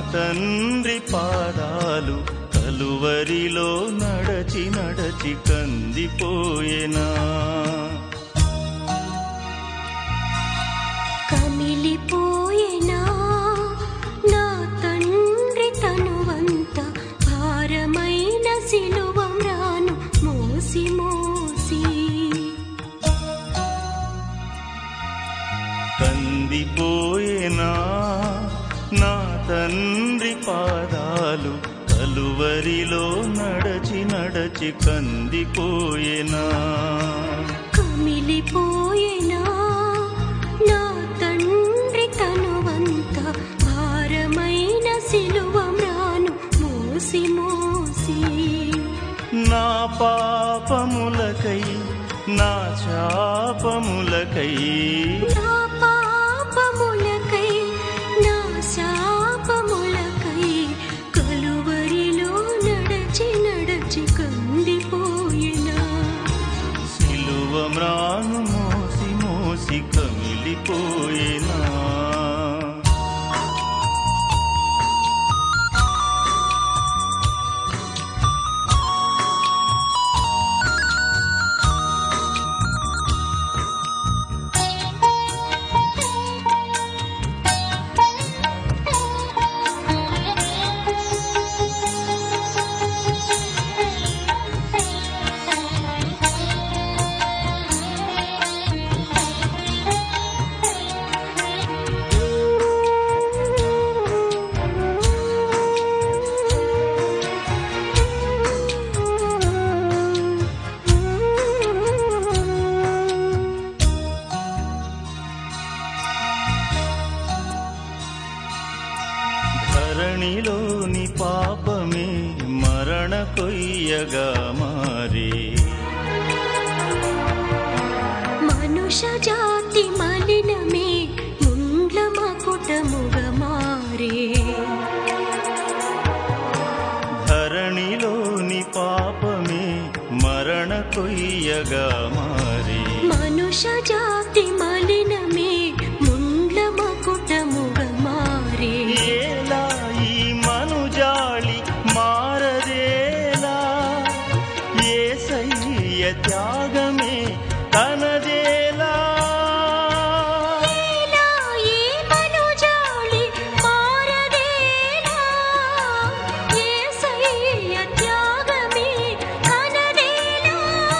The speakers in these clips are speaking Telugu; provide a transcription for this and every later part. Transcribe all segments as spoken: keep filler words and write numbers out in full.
తండ్రి పాదాలు కలువరిలో నడచి నడచి కందిపోయేనా. కమిలిపోయేనా నా తండ్రి తనువంత భారమైన సిలువ మ్రాను మోసి మోసి. కందిపోయేనా నా తండ్రి పాదాలు కలువరిలో నడచి నడచి కందిపోయేనా. కమిలిపోయేనా నా తండ్రి తనువంత భారమైన సిలువ మ్రాను మోసి మోసి. నా పాపములకై నా శాపములకై నా పాపములకై నా శాపములకై కలువరిలో నడచి నడచి కందిపోయేనా. సిలువ మ్రాను మోసి మోసి కమిలిపోయేనా. ధరణిలోని పాపమే మరణ కొయ్యగా మారే. మనుష్య జాతి మలినమే ముండ్ల మకుటముగా మారే. ధరణిలోని పాపమే మరణ కొయ్యగా మారే. మనుష్య జాతి మలినమే ముండ్ల మకుటముగా మారే. ఏలా ఈ మనుజాళి మారదేలా, యేసయ్య త్యాగమే తనదేలా. ఏలా ఈ మనుజాళి మారదేలా, యేసయ్య త్యాగమే తనదేలా.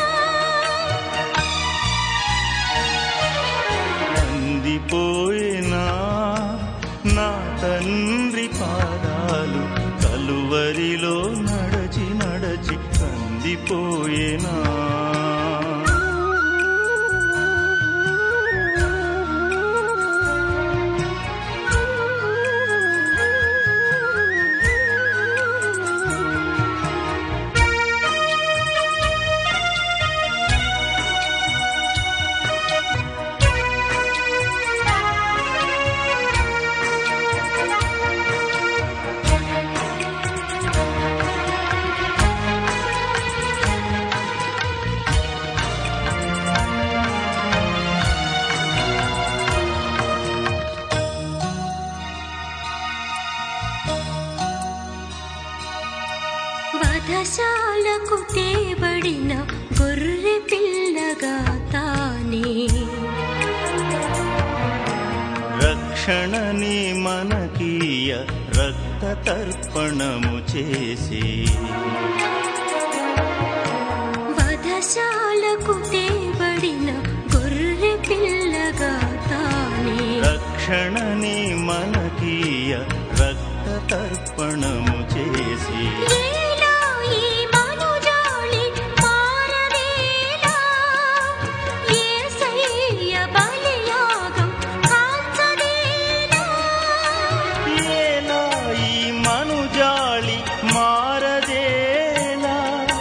కందిపోయేనా నా తండ్రి పాదాలు కలువరిలో నడచి నడచి కందిపోయేనా. వధశాలకు తేబడిన గొర్రె పిల్లగా తానే రక్షణని మనకీయ రక్త తర్పణము చేసి. వధశాలకు తేబడిన గొర్రె పిల్లగా తానే రక్షణని మనకీయ రక్త తర్పణము చేసి. ఏలా ఈ మనుజాళి మారదేలా, యేసయ్య బలియాగం కాంచదేలా. ఏలా ఈ మనుజాళి మారదేలా,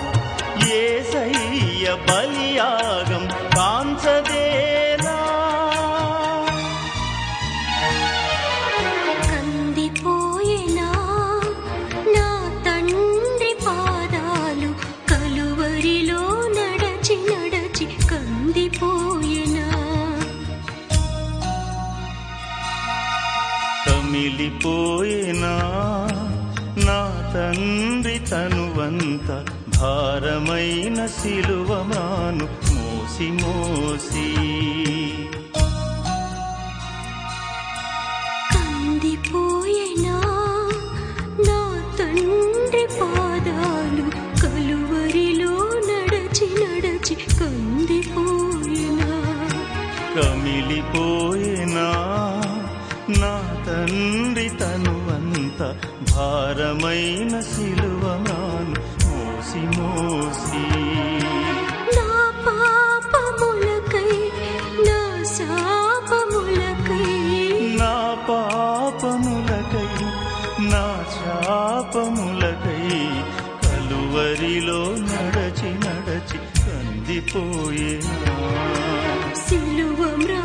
యేసయ్య బలియాగం కాంచదేలా. కందిపోయేనా తనువంత భారమైన సిలువ మ్రాను మోసి మోసి కందిపోయేనా నా తండ్రి పాదాలు కలువరిలో నడచి నడచి కందిపోయేనా కమిలిపోయేనా నా తండ్రి తనువంత భారమైన సిలువ మ్రాను మోసి మోసి నా పాపములకై నా శాపములకై నా పాపములకై నా శాపములకై కలువరిలో నడచి నడచి కందిపోయేనా సిలువ మ్రా